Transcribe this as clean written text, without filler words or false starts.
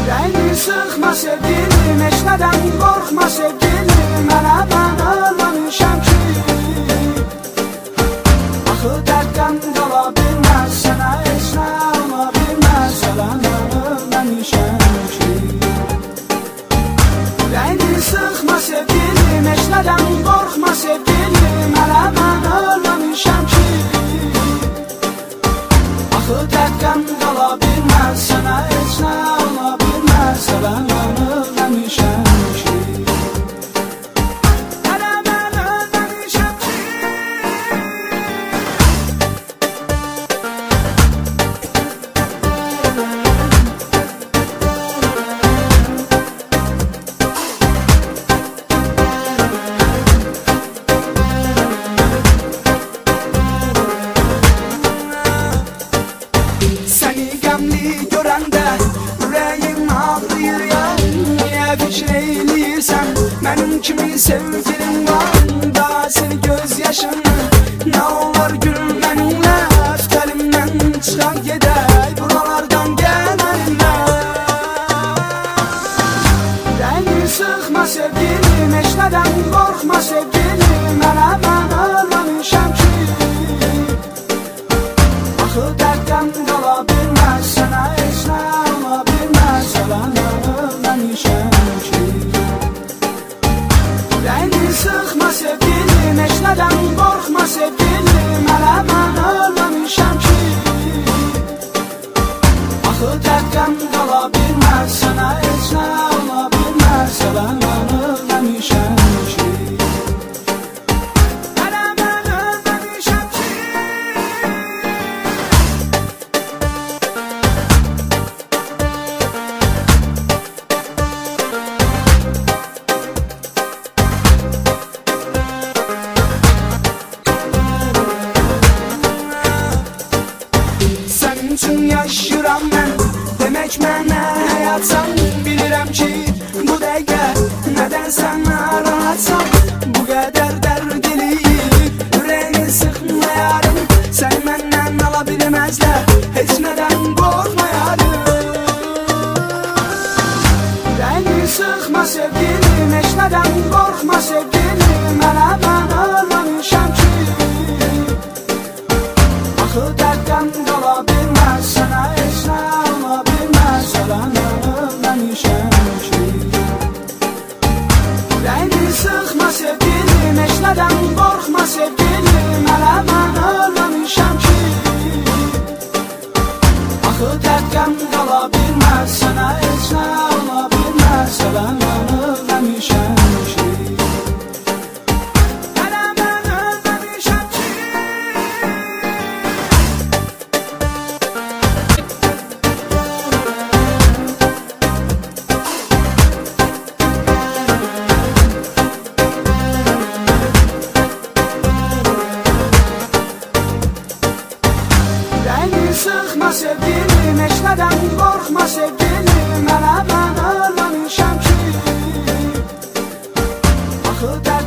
Ürəyini sıxma sevgilim, heç nədən qorxma sevgilim. Mənə mən ölməmişəm ki, axı dərddən qala bilməz, sənə heç nə ola bilməz. Hələ mən ölməmişəm ki. Ürəyini sıxma sevgilim, heç nədən qorxma sevgilim. Hələ mən ölməmişəm ki, axı dərddən qala bilməz, sənə heç nə ola bilməz. Hələ mən ölməmişəm ki. Hələ mən ölməmişəm ki. Səni qəmli görəndə ürəyim ağrıyır ya. Niyə fikir eyləyirsən, mənim kimi sevgilim var da. Seni göz yaşını, nə olar gül mənimlə. Əlimdən çıxan gedək, buralardan gəl əlimlə. Ürəyini sıxma sevgilim, heç nədən qorxma sevgilim. Mənə mən ölməmişəm ki, axı dərddən qala bilməz, sənə heç nə ola bilməz. Hələ mən ölməmişəm ki. Ürəyini sıxma sevgilim, heç nədən qorxma sevgilim. Hələ mən ölməmişəm ki, axı dərddən qala bilməz, sənə heç nə ola bilməz. Hələ mən ölməmişəm ki. Hələ mən ölməmişəm ki. Sənin üçün yaşayıram mən, demək mənə həyatsan. Bilirəm ki, bu dəqiqə nədənsə narahatsan. Bu qədər dərd eləyib, ürəyini sıxma yarım. Səni məndən ala bilməzlər, heç nədən qorxma yarım. Ürəyini sıxma sevgilim, heç nədən qorxma sevgilim. Hələ mən ölməmişəm ki, axı dərddən qala bilməz, sənə heç nə ola bilməz. Hələ mən ölməmişəm ki. Ürəyini sıxma sevgilim, heç nədən qorxma sevgilim. Hələ mən ölməmişəm ki, axı dərddən qala bilməz, sənə heç nə ola bilməz. Hələ mən ölməmişəm ki. Hələ mən ölməmişəm ki. Ürəyini sıxma sevgilim, heç nədən qorxma sevgilim. Hələ mən ölməmişəm ki, axı dərddən